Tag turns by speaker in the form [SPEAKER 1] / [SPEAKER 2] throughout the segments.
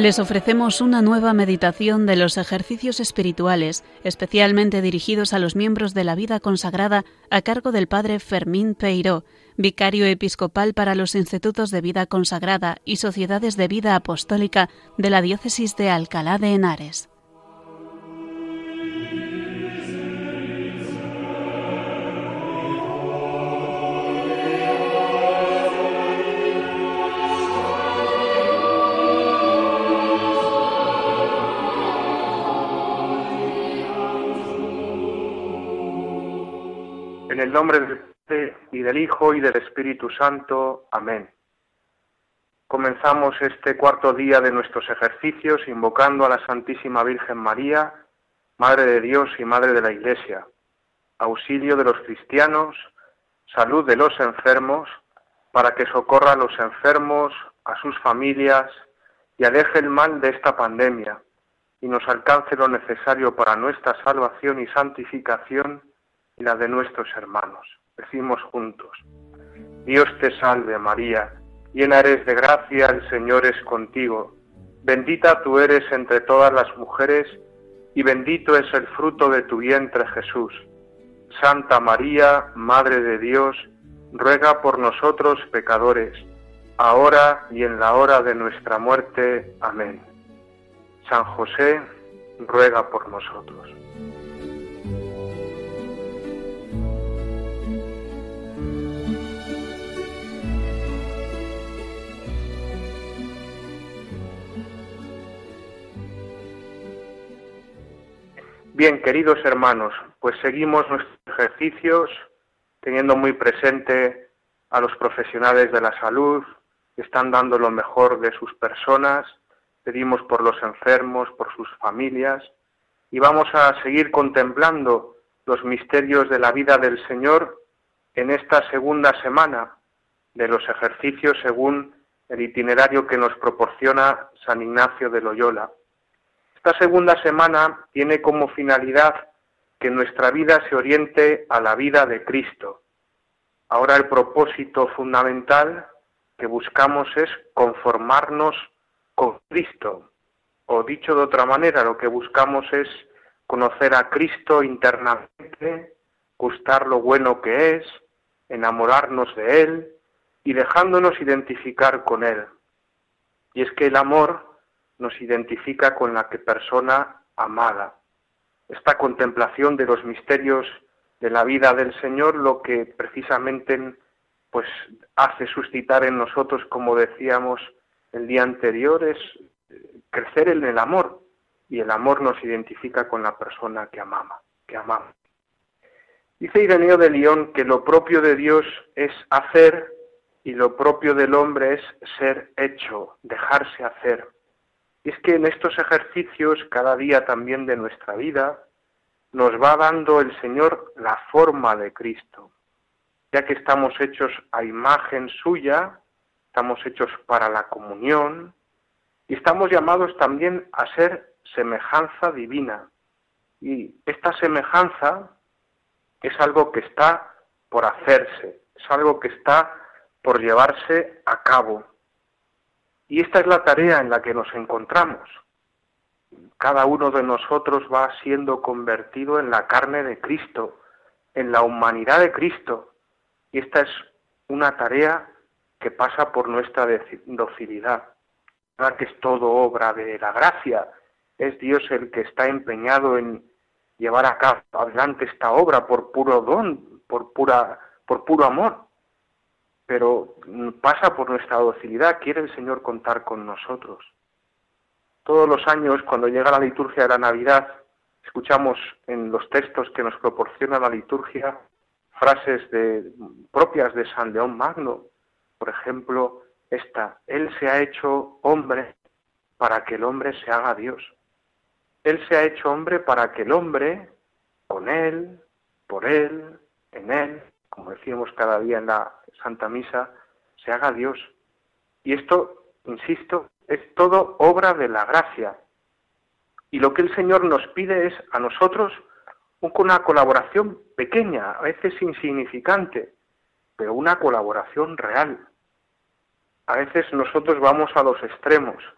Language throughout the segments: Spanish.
[SPEAKER 1] Les ofrecemos una nueva meditación de los ejercicios espirituales, especialmente dirigidos a los miembros de la vida consagrada, a cargo del Padre Fermín Peiró, vicario episcopal para los institutos de vida consagrada y sociedades de vida apostólica de la diócesis de Alcalá de Henares.
[SPEAKER 2] En el nombre del Padre, y del Hijo, y del Espíritu Santo. Amén. Comenzamos este cuarto día de nuestros ejercicios invocando a la Santísima Virgen María, Madre de Dios y Madre de la Iglesia, auxilio de los cristianos, salud de los enfermos, para que socorra a los enfermos, a sus familias, y aleje el mal de esta pandemia, y nos alcance lo necesario para nuestra salvación y santificación, y la de nuestros hermanos. Decimos juntos: Dios te salve María, llena eres de gracia, el Señor es contigo. Bendita tú eres entre todas las mujeres, y bendito es el fruto de tu vientre Jesús. Santa María, Madre de Dios, ruega por nosotros pecadores, ahora y en la hora de nuestra muerte. Amén. San José, ruega por nosotros. Bien, queridos hermanos, pues seguimos nuestros ejercicios teniendo muy presente a los profesionales de la salud que están dando lo mejor de sus personas. Pedimos por los enfermos, por sus familias, y vamos a seguir contemplando los misterios de la vida del Señor en esta segunda semana de los ejercicios según el itinerario que nos proporciona San Ignacio de Loyola. Esta segunda semana tiene como finalidad que nuestra vida se oriente a la vida de Cristo. Ahora el propósito fundamental que buscamos es conformarnos con Cristo, o dicho de otra manera, lo que buscamos es conocer a Cristo internamente, gustar lo bueno que es, enamorarnos de Él y dejándonos identificar con Él. Y es que el amor nos identifica con la persona amada. Esta contemplación de los misterios de la vida del Señor lo que precisamente pues hace suscitar en nosotros, como decíamos el día anterior, es crecer en el amor, y el amor nos identifica con la persona que amamos. Dice Ireneo de Lyon que lo propio de Dios es hacer y lo propio del hombre es ser hecho, dejarse hacer. Y es que en estos ejercicios, cada día también de nuestra vida, nos va dando el Señor la forma de Cristo. Ya que estamos hechos a imagen suya, estamos hechos para la comunión, y estamos llamados también a ser semejanza divina. Y esta semejanza es algo que está por hacerse, es algo que está por llevarse a cabo. Y esta es la tarea en la que nos encontramos. Cada uno de nosotros va siendo convertido en la carne de Cristo, en la humanidad de Cristo. Y esta es una tarea que pasa por nuestra docilidad. ¿Verdad que es todo obra de la gracia? Es Dios el que está empeñado en llevar a cabo adelante esta obra por puro don, por puro amor. Pero pasa por nuestra docilidad, quiere el Señor contar con nosotros. Todos los años, cuando llega la liturgia de la Navidad, escuchamos en los textos que nos proporciona la liturgia frases propias de San León Magno. Por ejemplo, esta: Él se ha hecho hombre para que el hombre se haga Dios. Él se ha hecho hombre para que el hombre, con Él, por Él, en Él, como decíamos cada día en la Santa Misa, se haga Dios. Y esto, insisto, es todo obra de la gracia. Y lo que el Señor nos pide es a nosotros una colaboración pequeña, a veces insignificante, pero una colaboración real. A veces nosotros vamos a los extremos.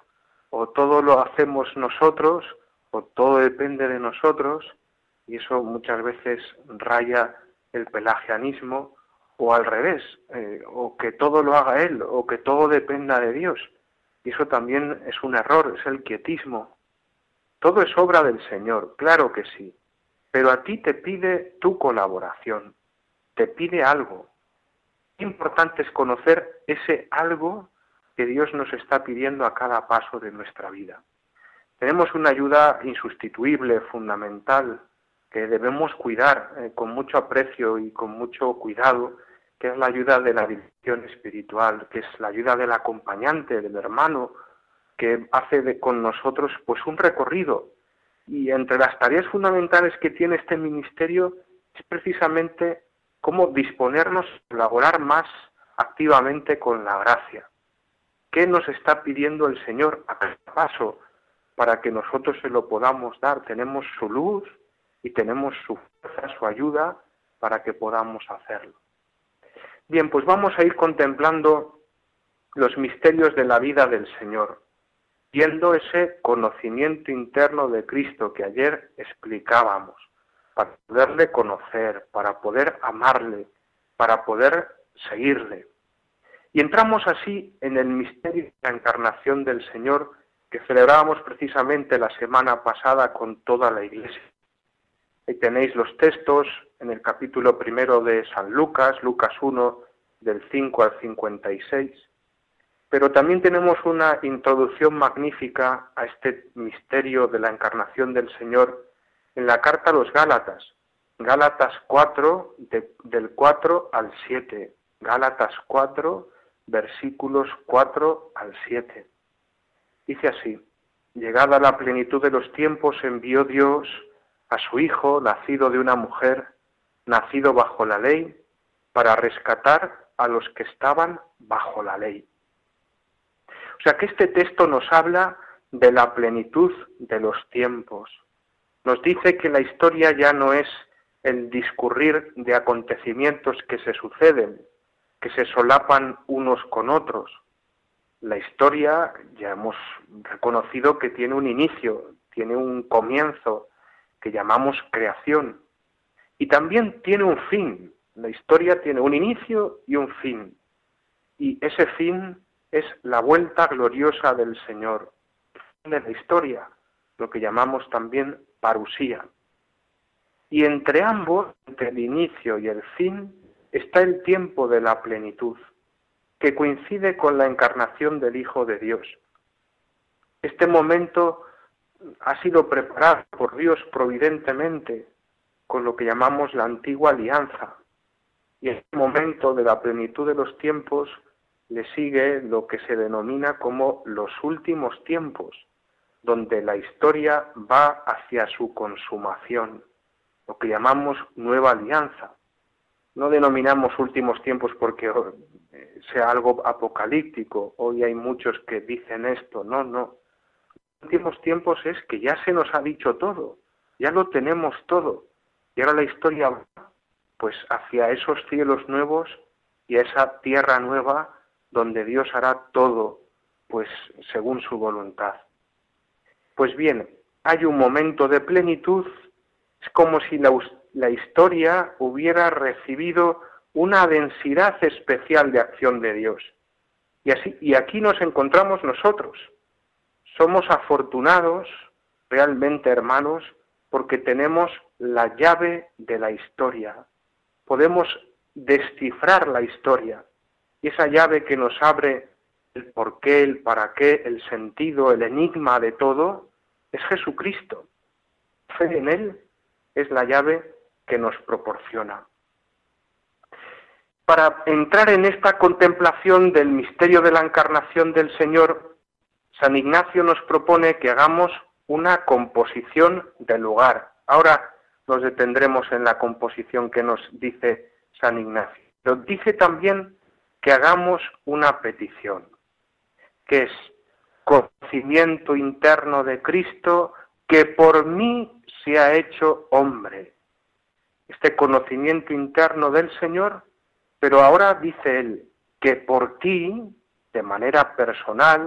[SPEAKER 2] o todo lo hacemos nosotros, o todo depende de nosotros, y eso muchas veces raya el pelagianismo, o al revés, o que todo lo haga Él, o que todo dependa de Dios. Y eso también es un error, es el quietismo. Todo es obra del Señor, claro que sí, pero a ti te pide tu colaboración, te pide algo. Lo importante es conocer ese algo que Dios nos está pidiendo a cada paso de nuestra vida. Tenemos una ayuda insustituible, fundamental, que debemos cuidar con mucho aprecio y con mucho cuidado, que es la ayuda de la dirección espiritual, que es la ayuda del acompañante, del hermano, que hace con nosotros pues un recorrido. Y entre las tareas fundamentales que tiene este ministerio es precisamente cómo disponernos a colaborar más activamente con la gracia. ¿Qué nos está pidiendo el Señor a cada paso para que nosotros se lo podamos dar? Tenemos su luz y tenemos su fuerza, su ayuda para que podamos hacerlo. Bien, pues vamos a ir contemplando los misterios de la vida del Señor, viendo ese conocimiento interno de Cristo que ayer explicábamos, para poderle conocer, para poder amarle, para poder seguirle. Y entramos así en el misterio de la encarnación del Señor que celebrábamos precisamente la semana pasada con toda la Iglesia. Ahí tenéis los textos en el capítulo 1 de San Lucas, Lucas 1, del 5 al 56. Pero también tenemos una introducción magnífica a este misterio de la encarnación del Señor en la carta a los Gálatas. Gálatas 4, del 4 al 7. Gálatas 4, versículos 4 al 7. Dice así: llegada la plenitud de los tiempos, envió Dios a su Hijo, nacido de una mujer, nacido bajo la ley, para rescatar a los que estaban bajo la ley. O sea que este texto nos habla de la plenitud de los tiempos. Nos dice que la historia ya no es el discurrir de acontecimientos que se suceden, que se solapan unos con otros. La historia ya hemos reconocido que tiene un inicio, tiene un comienzo, que llamamos creación. Y también tiene un fin. La historia tiene un inicio y un fin. Y ese fin es la vuelta gloriosa del Señor. El fin de la historia, lo que llamamos también parusía. Y entre ambos, entre el inicio y el fin, está el tiempo de la plenitud, que coincide con la encarnación del Hijo de Dios. Este momento ha sido preparado por Dios providentemente con lo que llamamos la antigua alianza. Y en el momento de la plenitud de los tiempos le sigue lo que se denomina como los últimos tiempos, donde la historia va hacia su consumación, lo que llamamos nueva alianza. No denominamos últimos tiempos porque sea algo apocalíptico, hoy hay muchos que dicen esto, no. Últimos tiempos es que ya se nos ha dicho todo, ya lo tenemos todo, y ahora la historia va pues hacia esos cielos nuevos y a esa tierra nueva donde Dios hará todo pues según su voluntad. Pues bien, hay un momento de plenitud, es como si la historia hubiera recibido una densidad especial de acción de Dios. Y aquí nos encontramos nosotros. Somos afortunados, realmente hermanos, porque tenemos la llave de la historia. Podemos descifrar la historia. Y esa llave que nos abre el por qué, el para qué, el sentido, el enigma de todo, es Jesucristo. Fe en Él es la llave que nos proporciona. Para entrar en esta contemplación del misterio de la encarnación del Señor, San Ignacio nos propone que hagamos una composición del lugar. Ahora nos detendremos en la composición que nos dice San Ignacio. Pero dice también que hagamos una petición, que es conocimiento interno de Cristo que por mí se ha hecho hombre. Este conocimiento interno del Señor, pero ahora dice Él que por ti, de manera personal,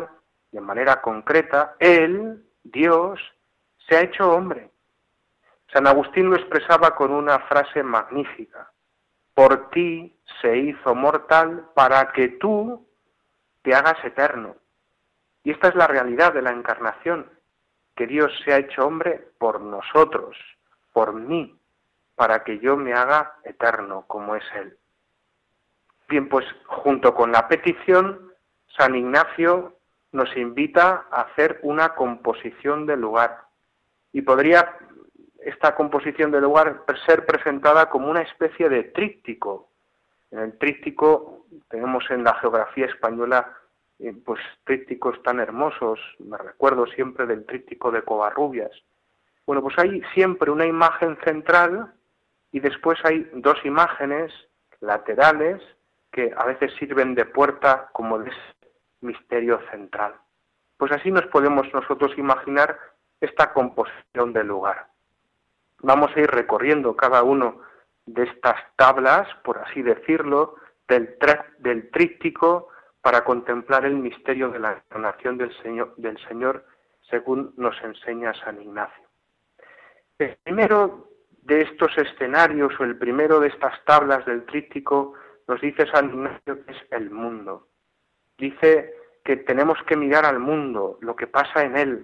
[SPEAKER 2] de manera concreta, Él, Dios, se ha hecho hombre. San Agustín lo expresaba con una frase magnífica: por ti se hizo mortal para que tú te hagas eterno. Y esta es la realidad de la encarnación, que Dios se ha hecho hombre por nosotros, por mí, para que yo me haga eterno como es Él. Bien, pues junto con la petición, San Ignacio nos invita a hacer una composición del lugar. Y podría esta composición del lugar ser presentada como una especie de tríptico. En el tríptico tenemos en la geografía española pues trípticos tan hermosos. Me recuerdo siempre del tríptico de Covarrubias. Bueno, pues hay siempre una imagen central y después hay dos imágenes laterales que a veces sirven de puerta como de ese misterio central. Pues así nos podemos nosotros imaginar esta composición del lugar. Vamos a ir recorriendo cada uno de estas tablas, por así decirlo, del tríptico para contemplar el misterio de la encarnación del Señor según nos enseña San Ignacio. El primero de estos escenarios o el primero de estas tablas del tríptico nos dice San Ignacio que es el mundo. Dice que tenemos que mirar al mundo, lo que pasa en él.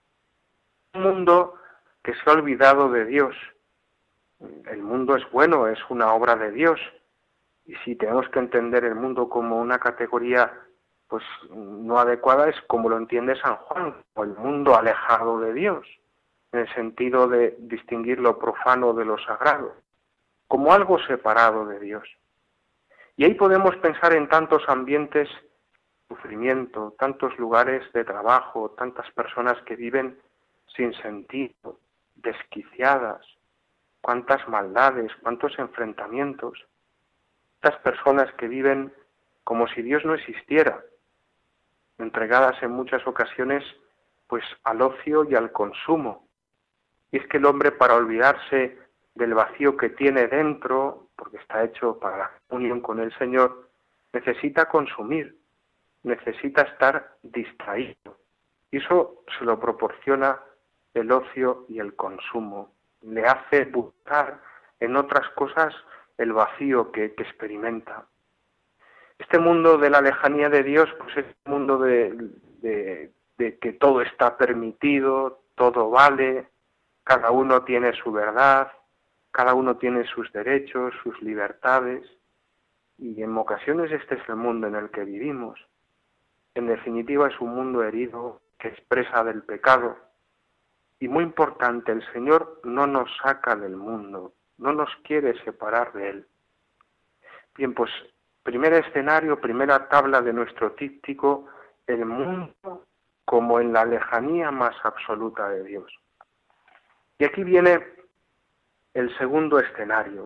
[SPEAKER 2] Un mundo que se ha olvidado de Dios. El mundo es bueno, es una obra de Dios. Y si tenemos que entender el mundo como una categoría pues no adecuada, es como lo entiende San Juan, o el mundo alejado de Dios, en el sentido de distinguir lo profano de lo sagrado, como algo separado de Dios. Y ahí podemos pensar en tantos ambientes de sufrimiento, tantos lugares de trabajo, tantas personas que viven sin sentido, desquiciadas, cuántas maldades, cuántos enfrentamientos, estas personas que viven como si Dios no existiera, entregadas en muchas ocasiones pues al ocio y al consumo. Y es que el hombre, para olvidarse del vacío que tiene dentro, porque está hecho para la unión con el Señor, necesita consumir, necesita estar distraído. Y eso se lo proporciona el ocio y el consumo. Le hace buscar en otras cosas el vacío que experimenta. Este mundo de la lejanía de Dios, pues es un mundo de que todo está permitido, todo vale, cada uno tiene su verdad, cada uno tiene sus derechos, sus libertades, y en ocasiones este es el mundo en el que vivimos. En definitiva es un mundo herido que expresa del pecado. Y muy importante, el Señor no nos saca del mundo, no nos quiere separar de él. Bien, pues primer escenario, primera tabla de nuestro tríptico, el mundo como en la lejanía más absoluta de Dios. Y aquí viene el segundo escenario,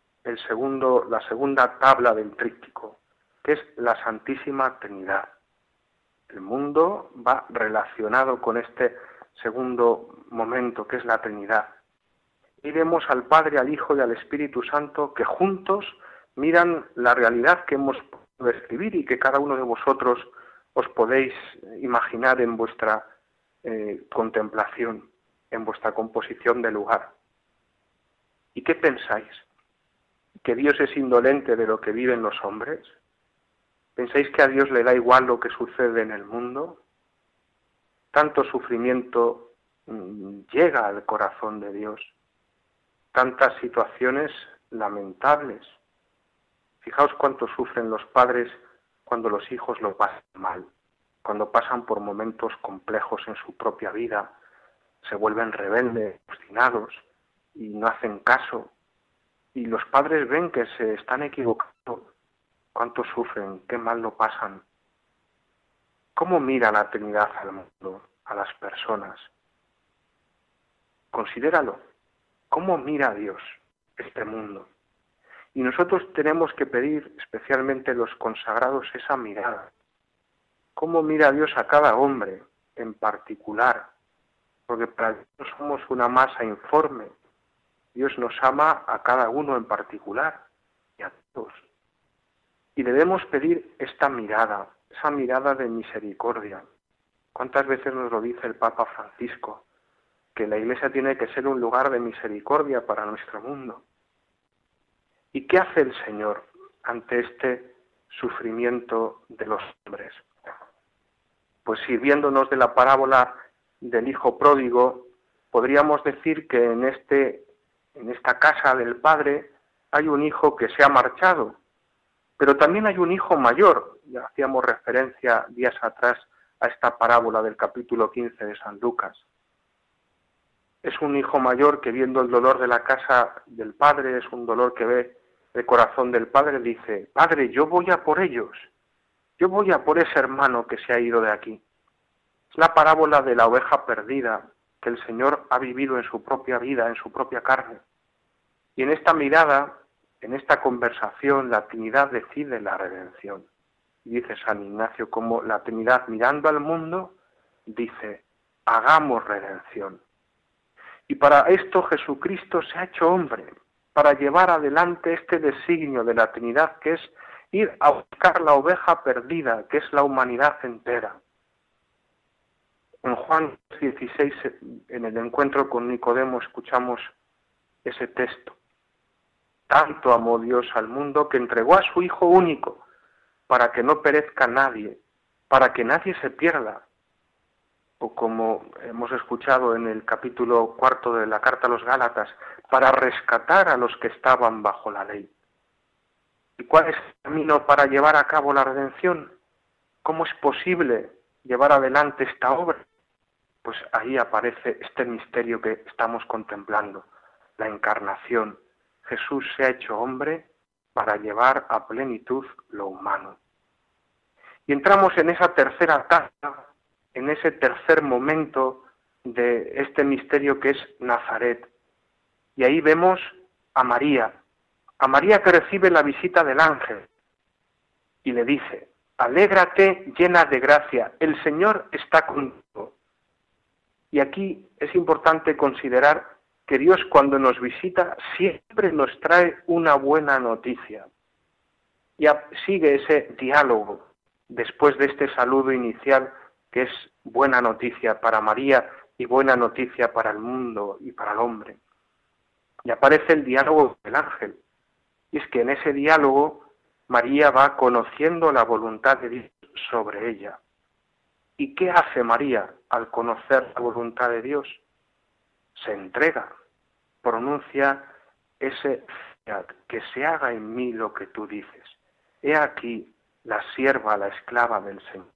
[SPEAKER 2] la segunda tabla del tríptico, que es la Santísima Trinidad. El mundo va relacionado con este segundo momento, que es la Trinidad. Y vemos al Padre, al Hijo y al Espíritu Santo que juntos miran la realidad que hemos podido describir y que cada uno de vosotros os podéis imaginar en vuestra contemplación, en vuestra composición de lugar. ¿Y qué pensáis? ¿Que Dios es indolente de lo que viven los hombres? ¿Pensáis que a Dios le da igual lo que sucede en el mundo? Tanto sufrimiento llega al corazón de Dios, tantas situaciones lamentables. Fijaos cuánto sufren los padres cuando los hijos lo pasan mal, cuando pasan por momentos complejos en su propia vida, se vuelven rebeldes, obstinados y no hacen caso. Y los padres ven que se están equivocando. Cuánto sufren, qué mal lo pasan. ¿Cómo mira la Trinidad al mundo, a las personas? Considéralo. ¿Cómo mira Dios este mundo? Y nosotros tenemos que pedir, especialmente los consagrados, esa mirada. ¿Cómo mira Dios a cada hombre en particular? Porque para Dios no somos una masa informe. Dios nos ama a cada uno en particular y a todos. Y debemos pedir esta mirada, esa mirada de misericordia, ¿Cuántas veces nos lo dice el Papa Francisco? Que la Iglesia tiene que ser un lugar de misericordia para nuestro mundo. ¿Y qué hace el Señor ante este sufrimiento de los hombres? Pues sirviéndonos de la parábola del hijo pródigo, podríamos decir que en esta casa del Padre hay un hijo que se ha marchado, pero también hay un hijo mayor. Ya hacíamos referencia días atrás a esta parábola del capítulo 15 de San Lucas. Es un hijo mayor que, viendo el dolor de la casa del Padre, es un dolor que ve el corazón del Padre, dice: Padre, yo voy a por ellos, yo voy a por ese hermano que se ha ido de aquí. Es la parábola de la oveja perdida que el Señor ha vivido en su propia vida, en su propia carne. Y en esta mirada, en esta conversación, la Trinidad decide la redención. Y dice San Ignacio como la Trinidad, mirando al mundo, dice: hagamos redención. Y para esto Jesucristo se ha hecho hombre, para llevar adelante este designio de la Trinidad, que es ir a buscar la oveja perdida, que es la humanidad entera. En Juan 16, en el encuentro con Nicodemo, escuchamos ese texto. Tanto amó Dios al mundo que entregó a su Hijo único, para que no perezca nadie, para que nadie se pierda. O como hemos escuchado en el capítulo 4 de la Carta a los Gálatas, para rescatar a los que estaban bajo la ley. ¿Y cuál es el camino para llevar a cabo la redención? ¿Cómo es posible llevar adelante esta obra? Pues ahí aparece este misterio que estamos contemplando, la encarnación. Jesús se ha hecho hombre para llevar a plenitud lo humano. Y entramos en esa tercera etapa, en ese tercer momento de este misterio que es Nazaret. Y ahí vemos a María que recibe la visita del ángel y le dice: alégrate llena de gracia, el Señor está contigo. Y aquí es importante considerar que Dios, cuando nos visita, siempre nos trae una buena noticia. Y sigue ese diálogo después de este saludo inicial, que es buena noticia para María y buena noticia para el mundo y para el hombre. Y aparece el diálogo del ángel. Y es que en ese diálogo María va conociendo la voluntad de Dios sobre ella. ¿Y qué hace María al conocer la voluntad de Dios? Se entrega, pronuncia ese fiat, que se haga en mí lo que tú dices. He aquí la sierva, la esclava del Señor.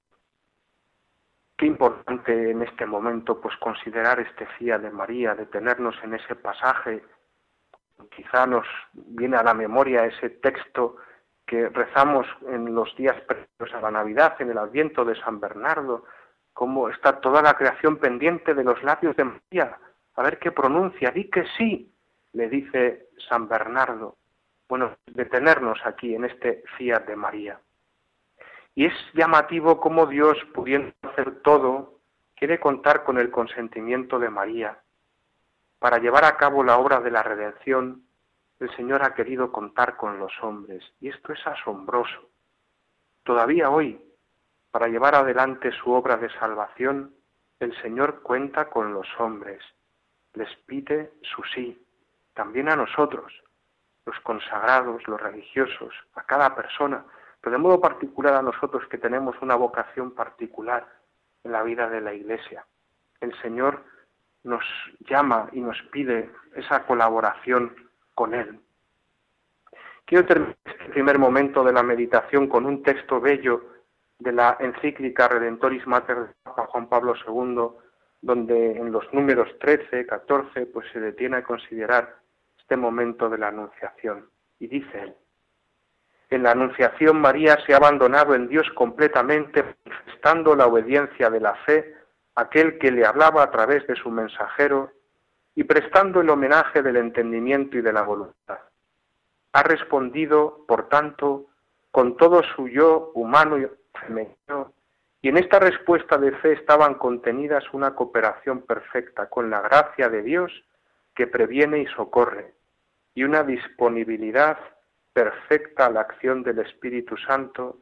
[SPEAKER 2] Qué importante en este momento pues considerar este fiat de María, detenernos en ese pasaje. Quizá nos viene a la memoria ese texto que rezamos en los días previos a la Navidad, en el Adviento de San Bernardo, cómo está toda la creación pendiente de los labios de María, a ver qué pronuncia, di que sí, le dice San Bernardo. Bueno, detenernos aquí en este fiat de María. Y es llamativo cómo Dios, pudiendo hacer todo, quiere contar con el consentimiento de María. Para llevar a cabo la obra de la redención, el Señor ha querido contar con los hombres, y esto es asombroso. Todavía hoy, para llevar adelante su obra de salvación, el Señor cuenta con los hombres, les pide su sí, también a nosotros, los consagrados, los religiosos, a cada persona, pero de modo particular a nosotros que tenemos una vocación particular en la vida de la Iglesia. El Señor nos llama y nos pide esa colaboración con Él. Quiero terminar este primer momento de la meditación con un texto bello de la encíclica Redentoris Mater de Papa Juan Pablo II, donde en los números 13, 14, pues se detiene a considerar este momento de la Anunciación. Y dice él: en la Anunciación María se ha abandonado en Dios completamente, manifestando la obediencia de la fe a aquel que le hablaba a través de su mensajero y prestando el homenaje del entendimiento y de la voluntad. Ha respondido, por tanto, con todo su yo humano y femenino, y en esta respuesta de fe estaban contenidas una cooperación perfecta con la gracia de Dios que previene y socorre, y una disponibilidad perfecta a la acción del Espíritu Santo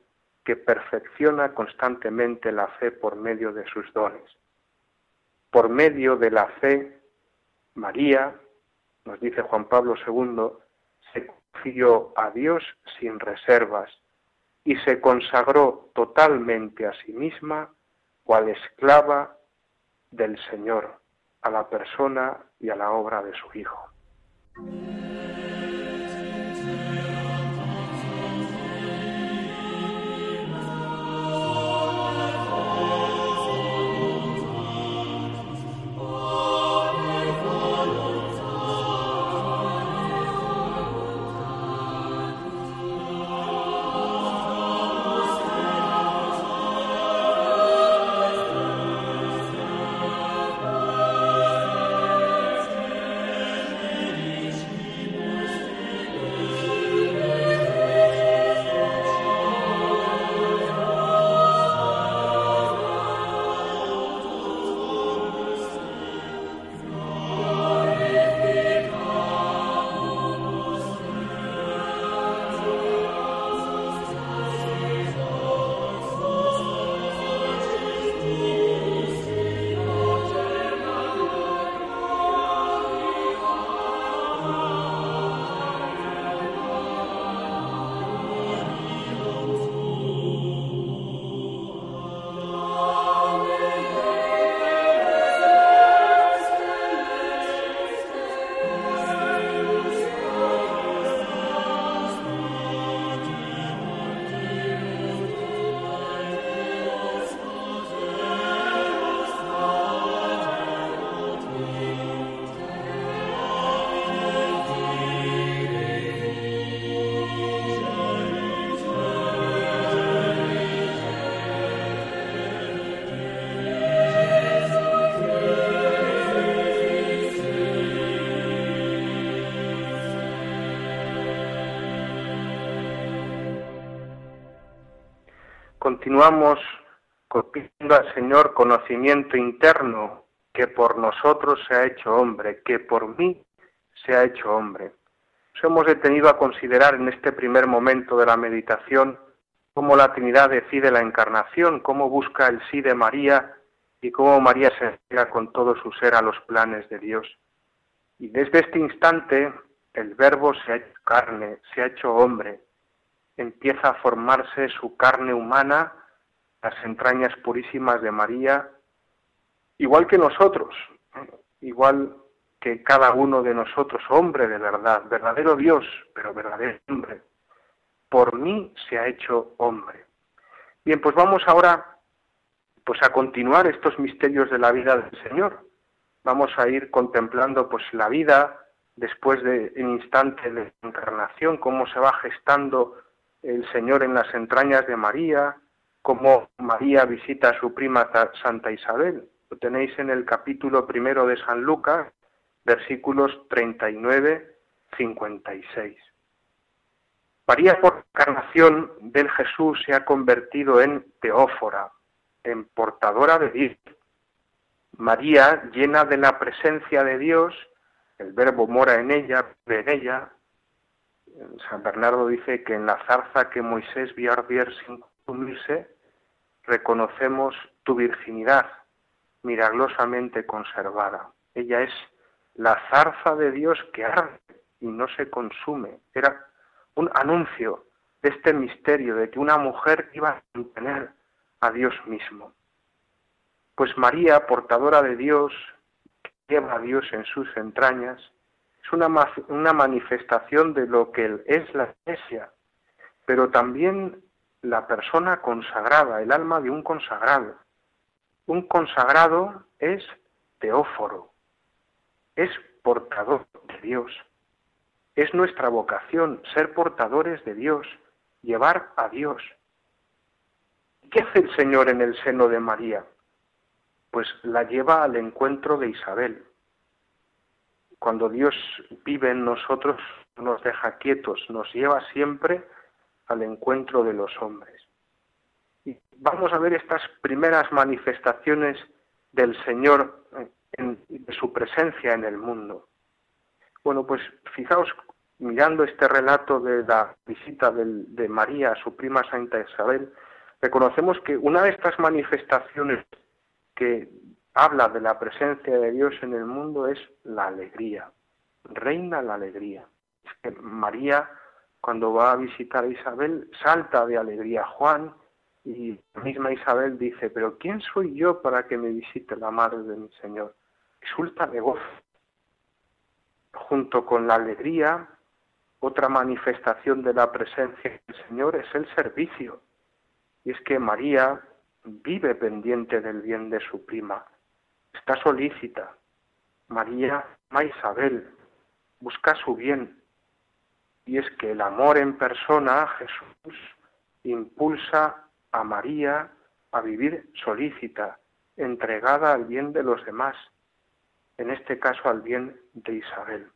[SPEAKER 2] que perfecciona constantemente la fe por medio de sus dones. Por medio de la fe, María, nos dice Juan Pablo II, se confió a Dios sin reservas y se consagró totalmente a sí misma cual esclava del Señor, a la persona y a la obra de su Hijo. Continuamos pidiendo al Señor conocimiento interno, que por nosotros se ha hecho hombre, que por mí se ha hecho hombre. Nos hemos detenido a considerar en este primer momento de la meditación cómo la Trinidad decide la encarnación, cómo busca el sí de María y cómo María se entrega con todo su ser a los planes de Dios. Y desde este instante el Verbo se ha hecho carne, se ha hecho hombre. Empieza a formarse su carne humana, las entrañas purísimas de María, igual que nosotros, igual que cada uno de nosotros, hombre de verdad, verdadero Dios, pero verdadero hombre. Por mí se ha hecho hombre. Bien, pues vamos ahora a continuar estos misterios de la vida del Señor. Vamos a ir contemplando la vida después del instante de la encarnación, cómo se va gestando el Señor en las entrañas de María, cómo María visita a su prima Santa Isabel. Lo tenéis en el capítulo 1 de San Lucas, versículos 39-56. María, por encarnación del Jesús, se ha convertido en teófora, en portadora de Dios. María, llena de la presencia de Dios, el Verbo mora en ella, vive en ella. San Bernardo dice que en la zarza que Moisés vio arder sin consumirse, reconocemos tu virginidad, milagrosamente conservada. Ella es la zarza de Dios que arde y no se consume. Era un anuncio de este misterio, de que una mujer iba a contener a Dios mismo. Pues María, portadora de Dios, que lleva a Dios en sus entrañas, es una manifestación de lo que es la Iglesia, pero también la persona consagrada, el alma de un consagrado. Un consagrado es teóforo, es portador de Dios. Es nuestra vocación ser portadores de Dios, llevar a Dios. ¿Qué hace el Señor en el seno de María? Pues la lleva al encuentro de Isabel. Cuando Dios vive en nosotros, no nos deja quietos, nos lleva siempre al encuentro de los hombres. Y vamos a ver estas primeras manifestaciones del Señor, de su presencia en el mundo. Bueno, pues fijaos, mirando este relato de la visita de María a su prima Santa Isabel, reconocemos que una de estas manifestaciones que habla de la presencia de Dios en el mundo es la alegría. Reina la alegría. Es que María, cuando va a visitar a Isabel, salta de alegría. Juan y la misma Isabel dice, pero ¿quién soy yo para que me visite la madre de mi Señor? Exulta de gozo. Junto con la alegría, otra manifestación de la presencia del Señor es el servicio. Y es que María vive pendiente del bien de su prima, está solícita. María ama a Isabel, busca su bien. Y es que el amor en persona, Jesús, impulsa a María a vivir solícita, entregada al bien de los demás, en este caso al bien de Isabel.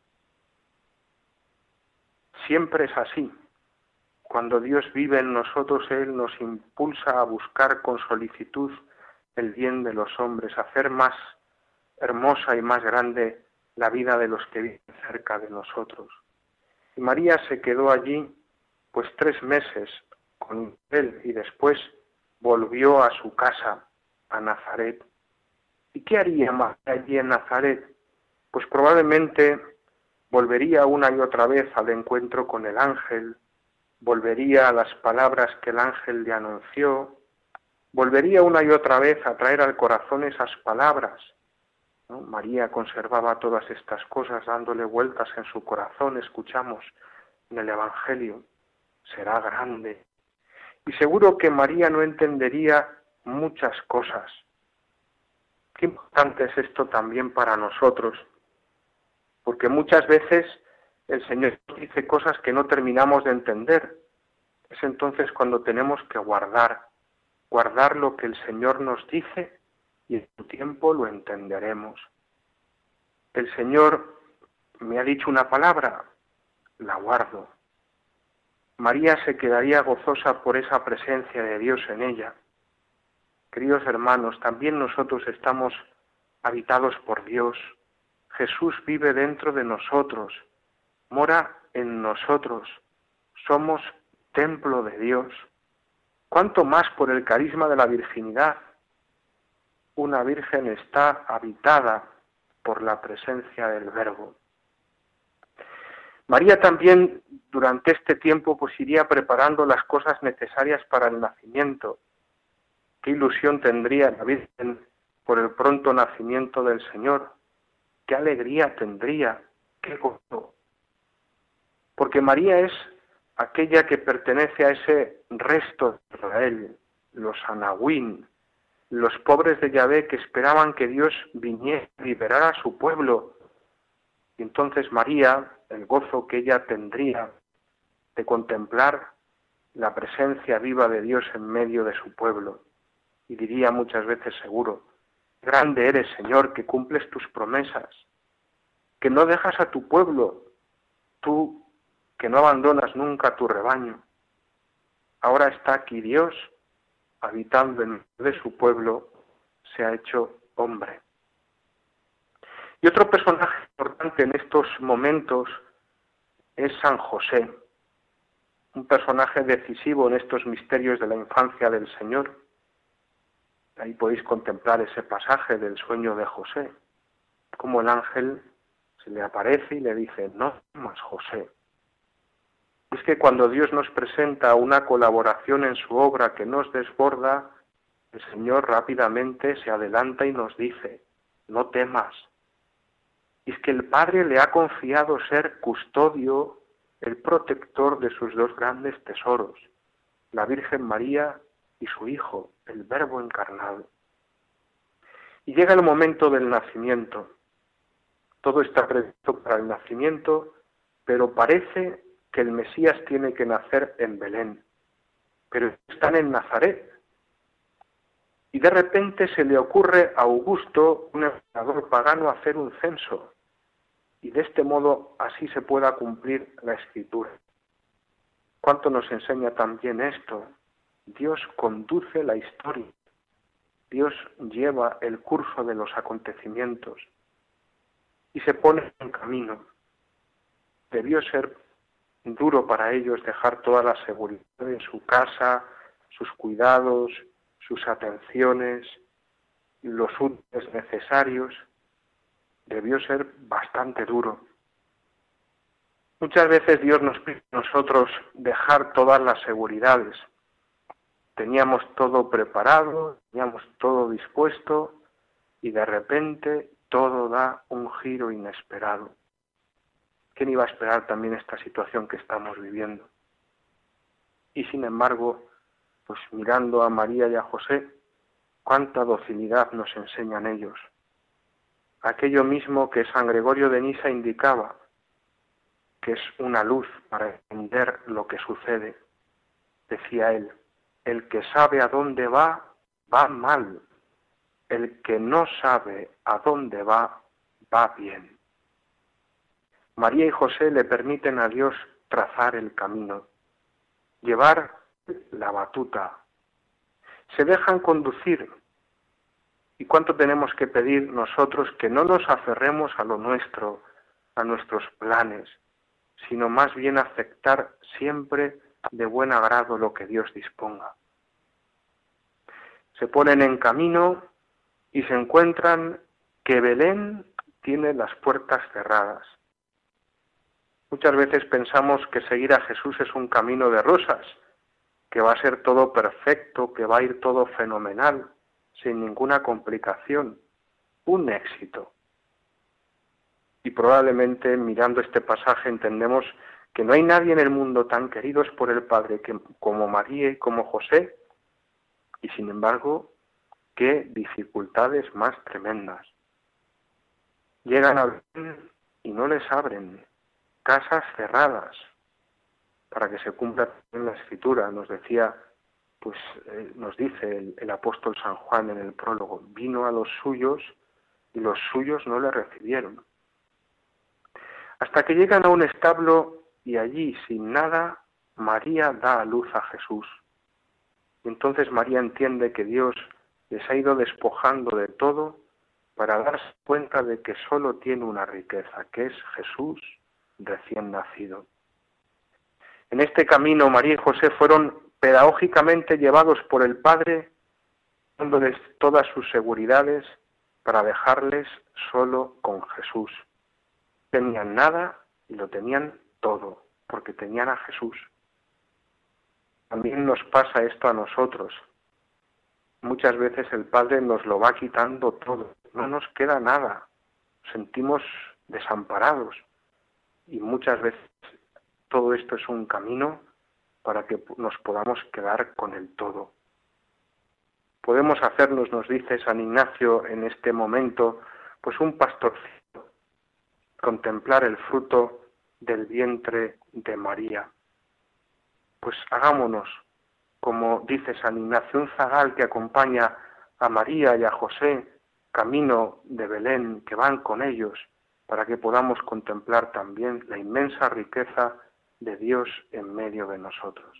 [SPEAKER 2] Siempre es así. Cuando Dios vive en nosotros, Él nos impulsa a buscar con solicitud el bien de los hombres, a hacer más hermosa y más grande la vida de los que viven cerca de nosotros. Y María se quedó allí pues 3 meses con Él y después volvió a su casa, a Nazaret. ¿Y qué haría María allí en Nazaret? Pues probablemente volvería una y otra vez al encuentro con el ángel, volvería a las palabras que el ángel le anunció, volvería una y otra vez a traer al corazón esas palabras, ¿no? María conservaba todas estas cosas dándole vueltas en su corazón, escuchamos en el Evangelio, será grande. Y seguro que María no entendería muchas cosas. Qué importante es esto también para nosotros, porque muchas veces el Señor nos dice cosas que no terminamos de entender. Es entonces cuando tenemos que guardar lo que el Señor nos dice y en su tiempo lo entenderemos. El Señor me ha dicho una palabra, la guardo. María se quedaría gozosa por esa presencia de Dios en ella. Queridos hermanos, también nosotros estamos habitados por Dios. Jesús vive dentro de nosotros, mora en nosotros, somos templo de Dios. ¿Cuánto más por el carisma de la virginidad? Una virgen está habitada por la presencia del Verbo. María también durante este tiempo pues iría preparando las cosas necesarias para el nacimiento. ¿Qué ilusión tendría la Virgen por el pronto nacimiento del Señor? ¿Qué alegría tendría? ¿Qué gozo? Porque María es aquella que pertenece a ese resto de Israel, los anahuín, los pobres de Yahvé que esperaban que Dios viniera a liberar a su pueblo. Y entonces María, el gozo que ella tendría de contemplar la presencia viva de Dios en medio de su pueblo, y diría muchas veces seguro, grande eres, Señor, que cumples tus promesas, que no dejas a tu pueblo, tú que no abandonas nunca tu rebaño. Ahora está aquí Dios, habitando en medio de su pueblo, se ha hecho hombre. Y otro personaje importante en estos momentos es San José, un personaje decisivo en estos misterios de la infancia del Señor. Ahí podéis contemplar ese pasaje del sueño de José, como el ángel se le aparece y le dice, no temas, José. Es que cuando Dios nos presenta una colaboración en su obra que nos desborda, el Señor rápidamente se adelanta y nos dice, no temas. Y es que el Padre le ha confiado ser custodio, el protector de sus 2 grandes tesoros, la Virgen María y su Hijo, el Verbo encarnado. Y llega el momento del nacimiento. Todo está previsto para el nacimiento, pero parece que el Mesías tiene que nacer en Belén. Pero están en Nazaret. Y de repente se le ocurre a Augusto, un emperador pagano, hacer un censo. Y de este modo así se pueda cumplir la Escritura. ¿Cuánto nos enseña también esto? Dios conduce la historia. Dios lleva el curso de los acontecimientos y se pone en camino. Debió ser duro para ellos dejar toda la seguridad en su casa, sus cuidados, sus atenciones, los útiles necesarios, debió ser bastante duro. Muchas veces Dios nos pide a nosotros dejar todas las seguridades. Teníamos todo preparado, teníamos todo dispuesto y de repente todo da un giro inesperado. ¿Quién iba a esperar también esta situación que estamos viviendo? Y sin embargo, pues mirando a María y a José, cuánta docilidad nos enseñan ellos. Aquello mismo que San Gregorio de Nisa indicaba, que es una luz para entender lo que sucede. Decía él, el que sabe a dónde va, va mal. El que no sabe a dónde va, va bien. María y José le permiten a Dios trazar el camino, llevar la batuta. Se dejan conducir. ¿Y cuánto tenemos que pedir nosotros que no nos aferremos a lo nuestro, a nuestros planes, sino más bien aceptar siempre de buen agrado lo que Dios disponga? Se ponen en camino y se encuentran que Belén tiene las puertas cerradas. Muchas veces pensamos que seguir a Jesús es un camino de rosas, que va a ser todo perfecto, que va a ir todo fenomenal, sin ninguna complicación, un éxito. Y probablemente mirando este pasaje entendemos que no hay nadie en el mundo tan queridos por el Padre como María y como José, y sin embargo, qué dificultades más tremendas. Llegan a Belén y no les abren, casas cerradas, para que se cumpla en la Escritura. Nos dice el apóstol San Juan en el prólogo, vino a los suyos y los suyos no le recibieron. Hasta que llegan a un establo y allí, sin nada, María da a luz a Jesús. Y entonces María entiende que Dios les ha ido despojando de todo para darse cuenta de que solo tiene una riqueza, que es Jesús recién nacido. En este camino María y José fueron pedagógicamente llevados por el Padre, dándoles todas sus seguridades para dejarles solo con Jesús. Tenían nada y lo tenían todo, porque tenían a Jesús. También nos pasa esto a nosotros. Muchas veces el Padre nos lo va quitando todo, no nos queda nada, sentimos desamparados y muchas veces todo esto es un camino para que nos podamos quedar con el todo. Podemos hacernos, nos dice San Ignacio en este momento, pues un pastorcito, contemplar el fruto del vientre de María. Pues hagámonos, como dice San Ignacio, un zagal que acompaña a María y a José, camino de Belén, que van con ellos, para que podamos contemplar también la inmensa riqueza de Dios en medio de nosotros.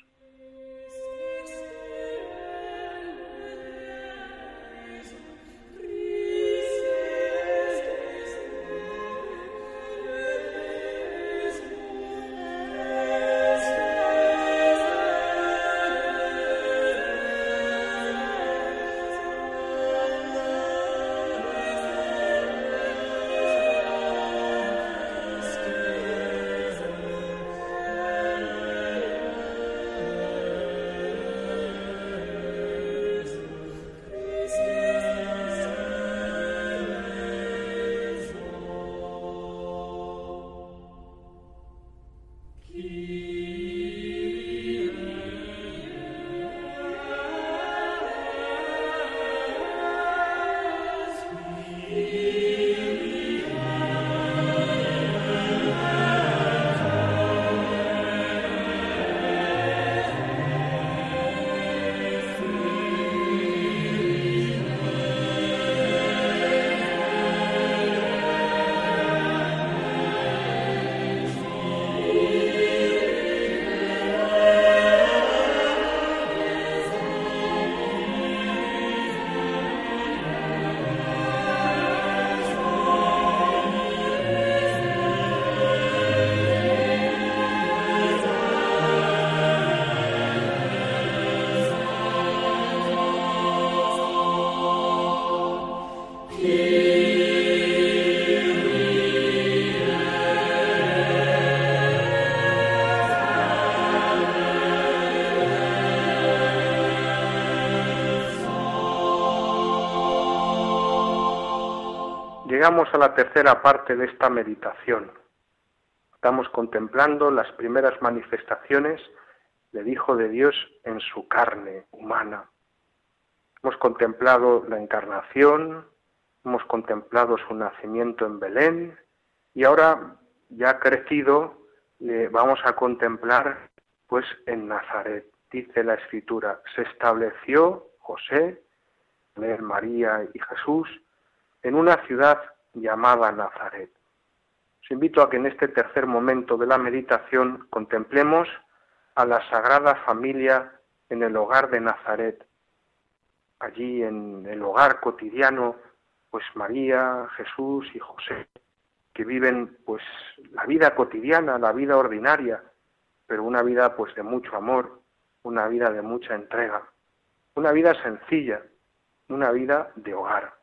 [SPEAKER 2] llegamos a la tercera parte de esta meditación. Estamos contemplando las primeras manifestaciones del Hijo de Dios en su carne humana. Hemos contemplado la encarnación, hemos contemplado su nacimiento en Belén y ahora, ya crecido, vamos a contemplar pues en Nazaret. Dice la Escritura, se estableció José, María y Jesús en una ciudad llamada Nazaret. Os invito a que en este tercer momento de la meditación contemplemos a la Sagrada Familia en el hogar de Nazaret. Allí en el hogar cotidiano, pues María, Jesús y José, que viven pues la vida cotidiana, la vida ordinaria, pero una vida pues de mucho amor, una vida de mucha entrega, una vida sencilla, una vida de hogar.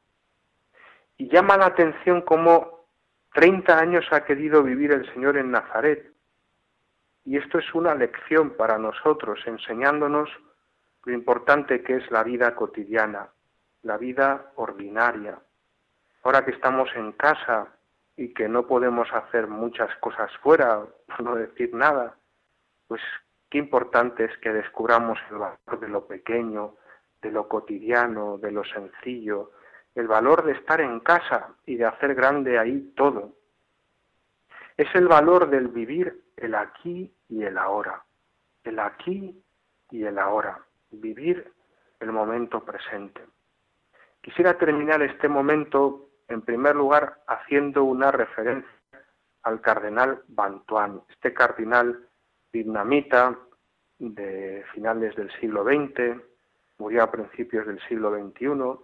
[SPEAKER 2] Y llama la atención cómo 30 años ha querido vivir el Señor en Nazaret. Y esto es una lección para nosotros, enseñándonos lo importante que es la vida cotidiana, la vida ordinaria. Ahora que estamos en casa y que no podemos hacer muchas cosas fuera, por no decir nada, pues qué importante es que descubramos el valor de lo pequeño, de lo cotidiano, de lo sencillo, el valor de estar en casa y de hacer grande ahí todo. Es el valor del vivir el aquí y el ahora, el aquí y el ahora, vivir el momento presente. Quisiera terminar este momento, en primer lugar, haciendo una referencia al cardenal Bantuán, este cardenal vietnamita de finales del siglo XX, murió a principios del siglo XXI,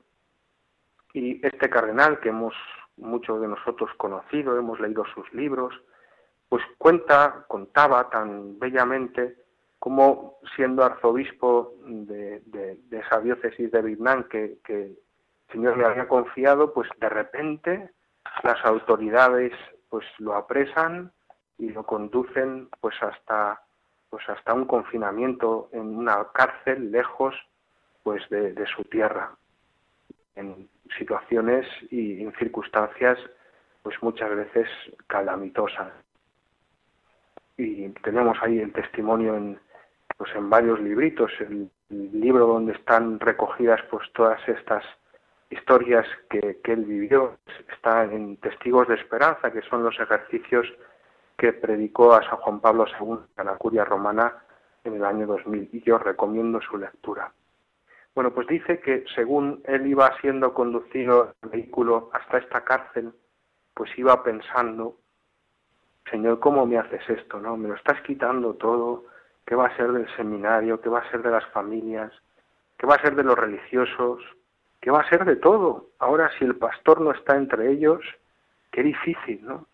[SPEAKER 2] y este cardenal que muchos de nosotros conocido, hemos leído sus libros, pues contaba tan bellamente cómo siendo arzobispo de esa diócesis de Vietnam que el Señor le había confiado, pues de repente las autoridades pues lo apresan y lo conducen pues hasta un confinamiento en una cárcel lejos pues de su tierra, en situaciones y en circunstancias pues muchas veces calamitosas. Y tenemos ahí el testimonio en varios libritos, el libro donde están recogidas pues todas estas historias que él vivió, está en Testigos de Esperanza, que son los ejercicios que predicó a San Juan Pablo II a la Curia Romana en el año 2000, y yo recomiendo su lectura. Bueno, pues dice que según él iba siendo conducido en vehículo hasta esta cárcel, pues iba pensando, Señor, ¿cómo me haces esto? ¿No? Me lo estás quitando todo. ¿Qué va a ser del seminario? ¿Qué va a ser de las familias? ¿Qué va a ser de los religiosos? ¿Qué va a ser de todo? Ahora, si el pastor no está entre ellos, qué difícil, ¿no?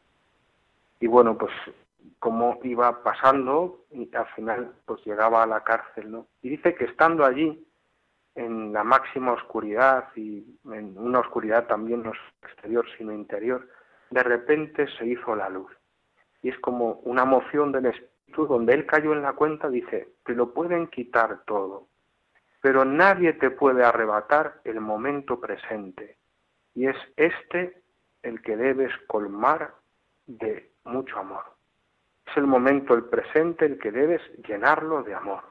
[SPEAKER 2] Y bueno, pues como iba pasando, y al final pues llegaba a la cárcel, ¿no? Y dice que estando allí, en la máxima oscuridad, y en una oscuridad también no exterior sino interior, de repente se hizo la luz. Y es como una moción del Espíritu, donde él cayó en la cuenta, dice, te lo pueden quitar todo, pero nadie te puede arrebatar el momento presente. Y es este el que debes colmar de mucho amor. Es el momento, el presente, el que debes llenarlo de amor.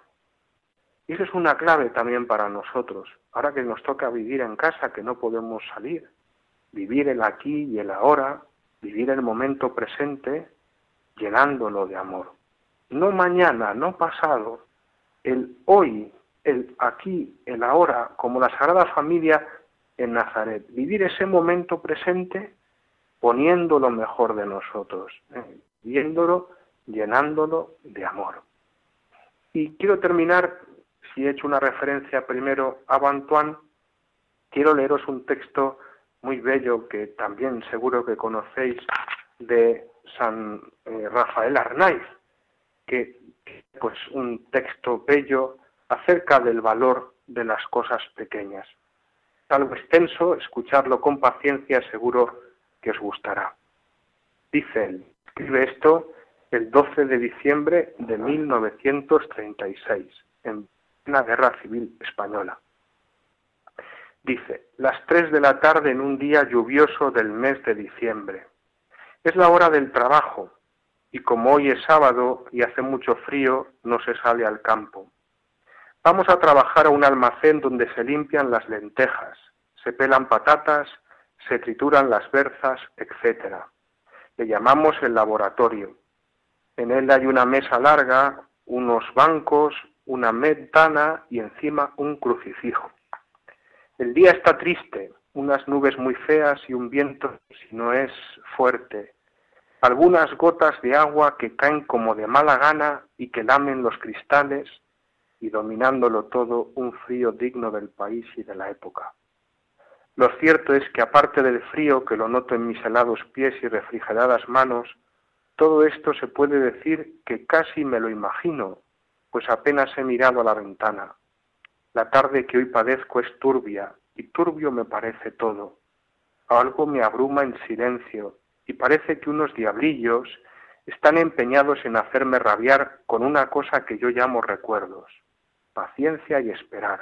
[SPEAKER 2] Y eso es una clave también para nosotros. Ahora que nos toca vivir en casa, que no podemos salir, vivir el aquí y el ahora, vivir el momento presente, llenándolo de amor. No mañana, no pasado, el hoy, el aquí, el ahora, como la Sagrada Familia en Nazaret. Vivir ese momento presente poniendo lo mejor de nosotros, viéndolo, llenándolo de amor. Y quiero terminar, si he hecho una referencia primero a Bantuán, quiero leeros un texto muy bello que también seguro que conocéis, de San Rafael Arnaiz, que pues un texto bello acerca del valor de las cosas pequeñas. Algo extenso, escucharlo con paciencia, seguro que os gustará. Dice él, escribe esto el 12 de diciembre de 1936, en la Guerra Civil Española. Dice, las 3 de la tarde en un día lluvioso del mes de diciembre. Es la hora del trabajo, y como hoy es sábado y hace mucho frío, no se sale al campo. Vamos a trabajar a un almacén donde se limpian las lentejas, se pelan patatas, se trituran las berzas, etc. Le llamamos el laboratorio. En él hay una mesa larga, unos bancos, una ventana y encima un crucifijo. El día está triste, unas nubes muy feas y un viento, si no es fuerte. Algunas gotas de agua que caen como de mala gana y que lamen los cristales, y dominándolo todo un frío digno del país y de la época. Lo cierto es que aparte del frío que lo noto en mis helados pies y refrigeradas manos, todo esto se puede decir que casi me lo imagino, pues apenas he mirado a la ventana. La tarde que hoy padezco es turbia, y turbio me parece todo. Algo me abruma en silencio, y parece que unos diablillos están empeñados en hacerme rabiar con una cosa que yo llamo recuerdos, paciencia y esperar.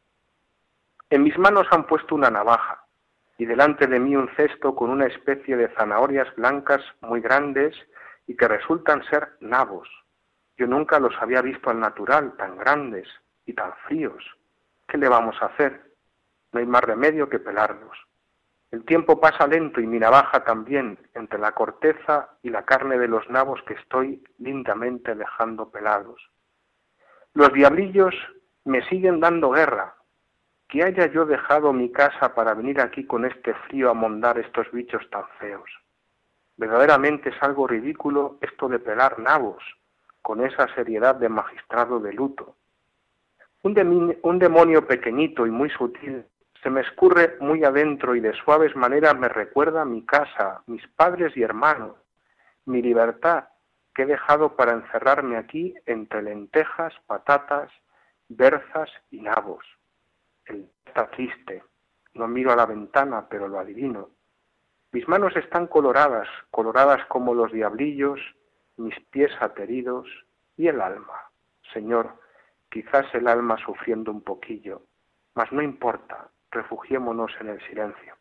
[SPEAKER 2] En mis manos han puesto una navaja, y delante de mí un cesto con una especie de zanahorias blancas muy grandes y que resultan ser nabos. Yo nunca los había visto al natural, tan grandes y tan fríos. ¿Qué le vamos a hacer? No hay más remedio que pelarlos. El tiempo pasa lento y mi navaja también, entre la corteza y la carne de los nabos que estoy lindamente dejando pelados. Los diablillos me siguen dando guerra. Que haya yo dejado mi casa para venir aquí con este frío a mondar estos bichos tan feos. Verdaderamente es algo ridículo esto de pelar nabos, con esa seriedad de magistrado de luto. Un demonio pequeñito y muy sutil se me escurre muy adentro y de suaves maneras me recuerda mi casa, mis padres y hermanos, mi libertad que he dejado para encerrarme aquí entre lentejas, patatas, berzas y nabos. Él está triste, no miro a la ventana, pero lo adivino. Mis manos están coloradas como los diablillos, mis pies ateridos y el alma. Señor, quizás el alma sufriendo un poquillo, mas no importa, refugiémonos en el silencio.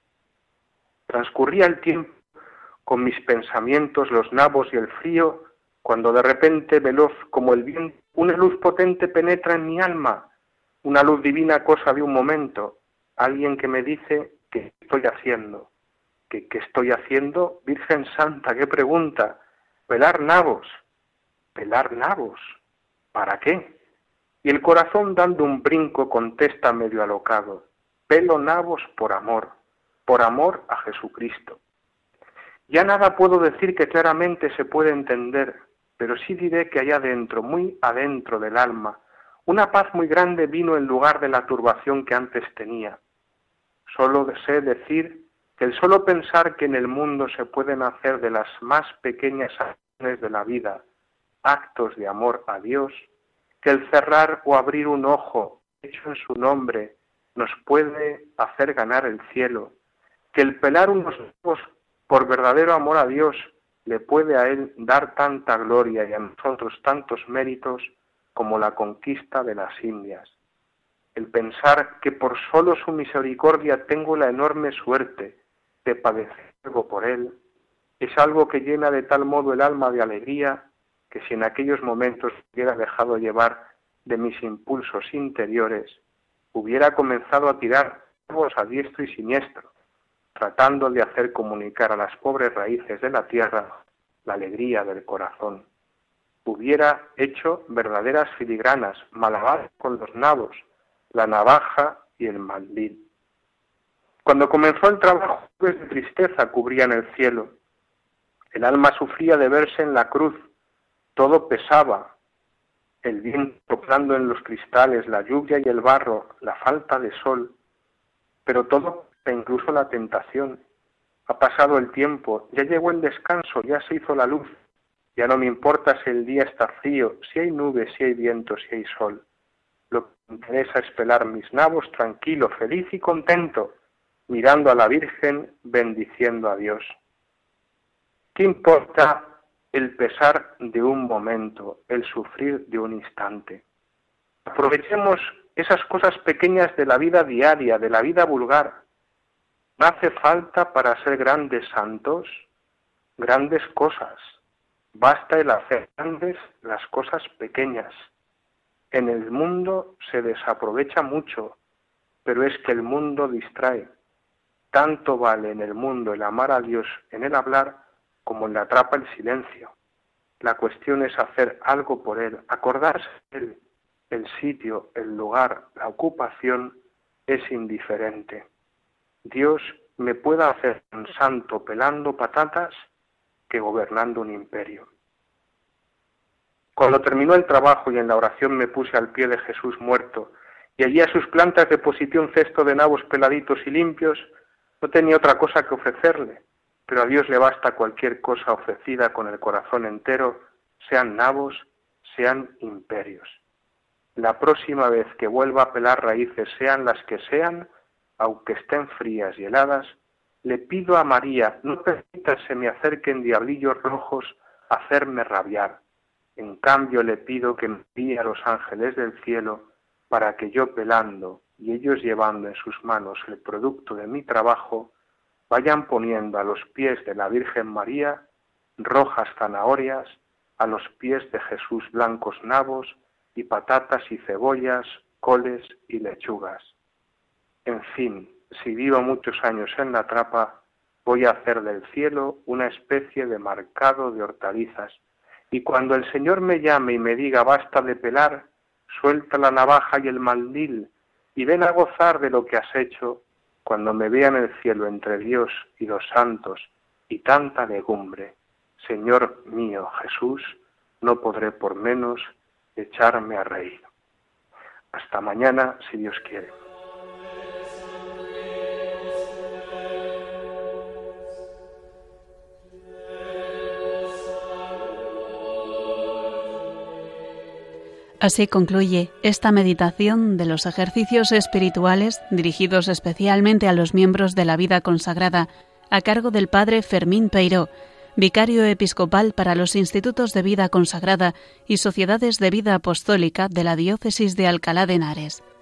[SPEAKER 2] Transcurría el tiempo con mis pensamientos, los nabos y el frío, cuando de repente, veloz como el viento, una luz potente penetra en mi alma, una luz divina cosa de un momento, alguien que me dice ¿qué estoy haciendo? ¿Qué estoy haciendo? Virgen Santa, ¿qué pregunta? Pelar nabos. ¿Pelar nabos? ¿Para qué? Y el corazón dando un brinco contesta medio alocado, pelo nabos por amor a Jesucristo. Ya nada puedo decir que claramente se puede entender, pero sí diré que allá adentro, muy adentro del alma, una paz muy grande vino en lugar de la turbación que antes tenía. Solo sé decir que el solo pensar que en el mundo se pueden hacer de las más pequeñas acciones de la vida actos de amor a Dios, que el cerrar o abrir un ojo hecho en su nombre nos puede hacer ganar el cielo, que el pelar unos ojos por verdadero amor a Dios le puede a Él dar tanta gloria y a nosotros tantos méritos como la conquista de las Indias. El pensar que por solo su misericordia tengo la enorme suerte de padecer algo por Él, es algo que llena de tal modo el alma de alegría que si en aquellos momentos hubiera dejado llevar de mis impulsos interiores, hubiera comenzado a tirar nabos a diestro y siniestro, tratando de hacer comunicar a las pobres raíces de la tierra la alegría del corazón. Hubiera hecho verdaderas filigranas, malabares con los nabos, la navaja y el mandil. Cuando comenzó el trabajo, nubes de tristeza cubrían el cielo. El alma sufría de verse en la cruz, todo pesaba, el viento soplando en los cristales, la lluvia y el barro, la falta de sol, pero todo, incluso la tentación. Ha pasado el tiempo, ya llegó el descanso, ya se hizo la luz. Ya no me importa si el día está frío, si hay nubes, si hay viento, si hay sol. Lo que me interesa es pelar mis nabos tranquilo, feliz y contento, mirando a la Virgen, bendiciendo a Dios. ¿Qué importa el pesar de un momento, el sufrir de un instante? Aprovechemos esas cosas pequeñas de la vida diaria, de la vida vulgar. No hace falta para ser grandes santos, grandes cosas. Basta el hacer grandes las cosas pequeñas. En el mundo se desaprovecha mucho, pero es que el mundo distrae. Tanto vale en el mundo el amar a Dios en el hablar como en la trapa el silencio. La cuestión es hacer algo por Él, acordarse de Él. El sitio, el lugar, la ocupación es indiferente. Dios me puede hacer un santo pelando patatas que gobernando un imperio. Cuando terminó el trabajo y en la oración me puse al pie de Jesús muerto, y allí a sus plantas deposité un cesto de nabos peladitos y limpios, no tenía otra cosa que ofrecerle, pero a Dios le basta cualquier cosa ofrecida con el corazón entero, sean nabos, sean imperios. La próxima vez que vuelva a pelar raíces, sean las que sean, aunque estén frías y heladas, le pido a María, no permita se me acerquen diablillos rojos a hacerme rabiar. En cambio le pido que me envíe a los ángeles del cielo para que yo pelando y ellos llevando en sus manos el producto de mi trabajo, vayan poniendo a los pies de la Virgen María rojas zanahorias, a los pies de Jesús blancos nabos y patatas y cebollas, coles y lechugas. En fin, si vivo muchos años en la trapa, voy a hacer del cielo una especie de mercado de hortalizas, y cuando el Señor me llame y me diga basta de pelar, suelta la navaja y el mandil, y ven a gozar de lo que has hecho, cuando me vea en el cielo entre Dios y los santos y tanta legumbre, Señor mío Jesús, no podré por menos echarme a reír. Hasta mañana, si Dios quiere.
[SPEAKER 1] Así concluye esta meditación de los ejercicios espirituales dirigidos especialmente a los miembros de la vida consagrada, a cargo del padre Fermín Peiró, vicario episcopal para los institutos de vida consagrada y sociedades de vida apostólica de la diócesis de Alcalá de Henares.